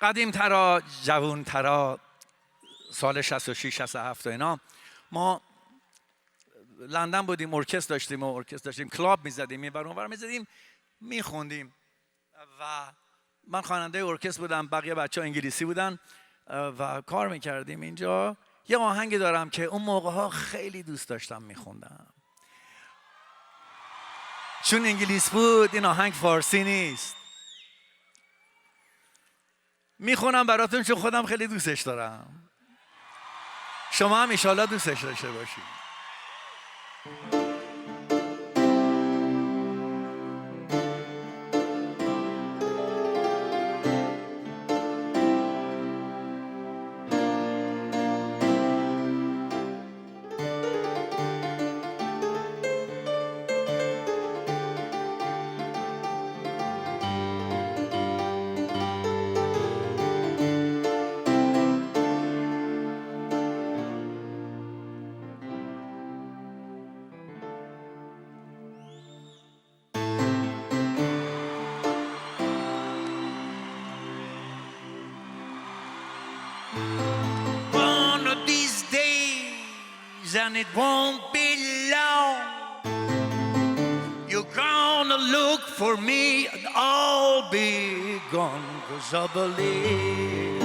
قدیم ترا جوون ترا سال 66 67 اینا ما لندن بودیم، ارکستر داشتیم کلاب میزدیم، این ور اون ور میزدیم، میخوندیم و من خواننده ارکستر بودم، بقیه بچه‌ها انگلیسی بودن و کار میکردیم اینجا. یه آهنگی دارم که اون موقع ها خیلی دوست داشتم میخوندم، چون انگلیس بود این آهنگ فارسی نیست. میخونم براتون چون خودم خیلی دوستش دارم، شما هم ایشالا دوستش داشته باشید. One of these days, and it won't be long, you're gonna look for me and I'll be gone, 'cause I believe,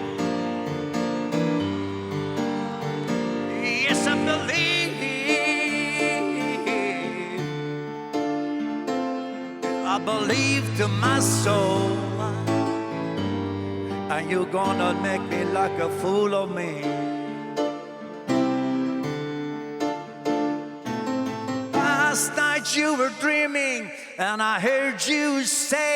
yes I believe to my soul, and you're gonna make me like a fool of me. Last night you were dreaming and I heard you say,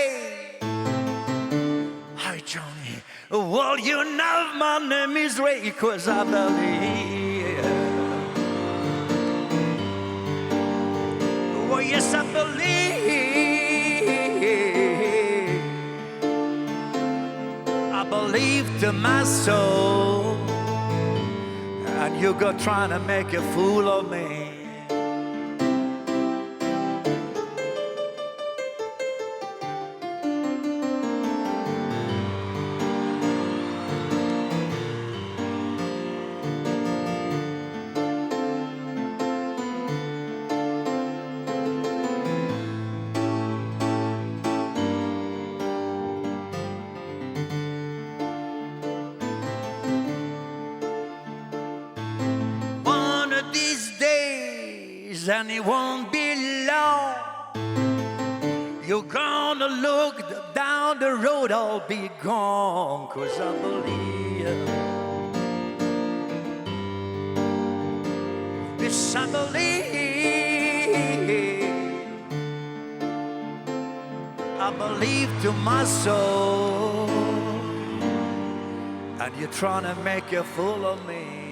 hi Johnny, well you know my name is Ray, 'cause I believe, well yes I believe, believe to my soul, and you go trying to make a fool of me. And it won't be long, you're gonna look down the road, I'll be gone, 'cause I believe, yes I believe to my soul, and you're trying to make a fool of me.